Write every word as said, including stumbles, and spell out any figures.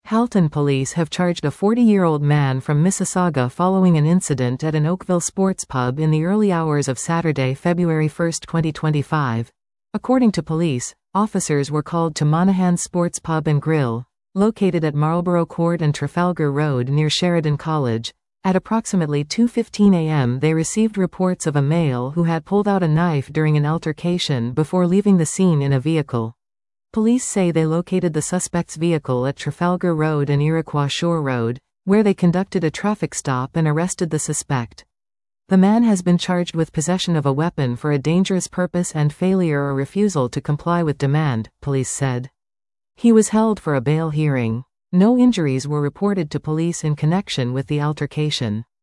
Halton police have charged a forty-year-old man from Mississauga following an incident at an Oakville sports pub in the early hours of Saturday, February first, twenty twenty-five. According to police, officers were called to Monaghan's Sports Pub and Grill, located at Marlborough Court and Trafalgar Road near Sheridan College. At approximately two fifteen a m they received reports of a male who had pulled out a knife during an altercation before leaving the scene in a vehicle. Police say they located the suspect's vehicle at Trafalgar Road and Iroquois Shore Road, where they conducted a traffic stop and arrested the suspect. The man has been charged with possession of a weapon for a dangerous purpose and failure or refusal to comply with demand, police said. He was held for a bail hearing. No injuries were reported to police in connection with the altercation.